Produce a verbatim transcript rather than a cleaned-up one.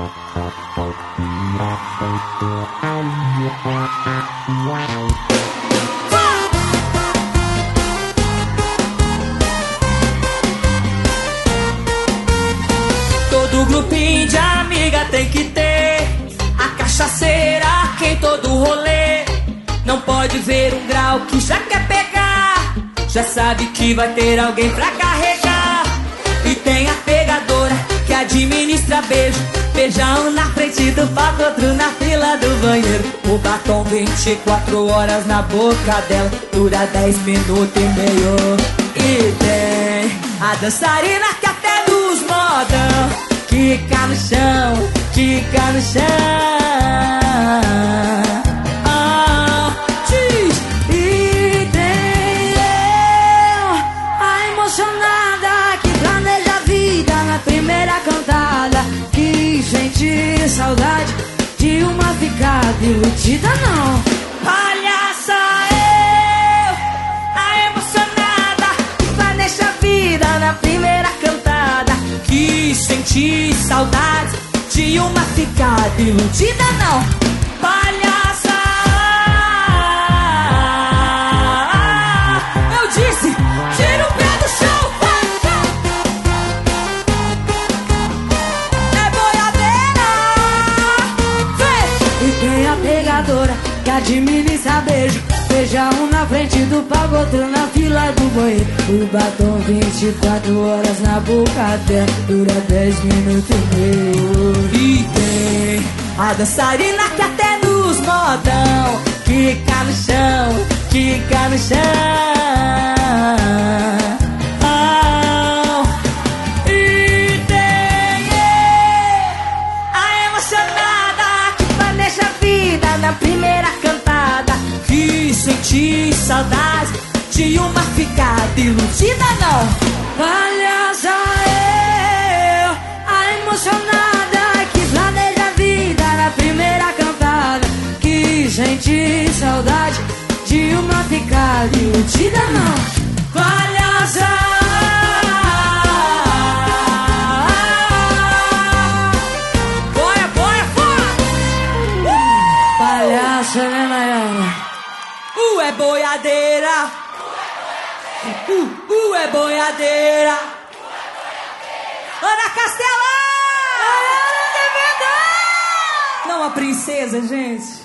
Todo grupinho de amiga tem que ter a cachaceira que em todo rolê. Não pode ver um grau que já quer pegar, já sabe que vai ter alguém pra carregar. E tem a pegadora que administra beijo, beijão na frente do palco, outro na fila do banheiro. O batom vinte e quatro horas na boca dela, dura dez minutos e meio. E tem a dançarina que até nos modão quica no chão, quica no chão. Ah, diz. E tem eu, a emocionada que planeja a vida na primeira cantada, que sente saudade de uma ficada iludida não. Palhaça eu, a emocionada que planeja a vida na primeira cantada, que senti saudade de uma ficada iludida não. Palhaça, eu disse, tira o pé do chão, vai, vai. É boiadeira, vem. E tem a pegadora que administra beijo, beija um na frente do palco, outro na fila do banheiro. O batom vinte e quatro horas na boca dela, dura dez minutos e meio. E tem a dançarina que até nos modão quica no chão, quica no chão. Ah, e tem a emocionada que planeja a vida na primeira cantada, que senti saudade de uma ficada iludida não. Palhaça eu, a emocionada que planeja a vida na primeira cantada, que senti saudade de uma ficada iludida não. Palhaça, boia, boia, boia. uh! Palhaça, né, Nayana? Uh, é boiadeira. Uh, uh, é boiadeira. Ana Castela! Não, a princesa, gente.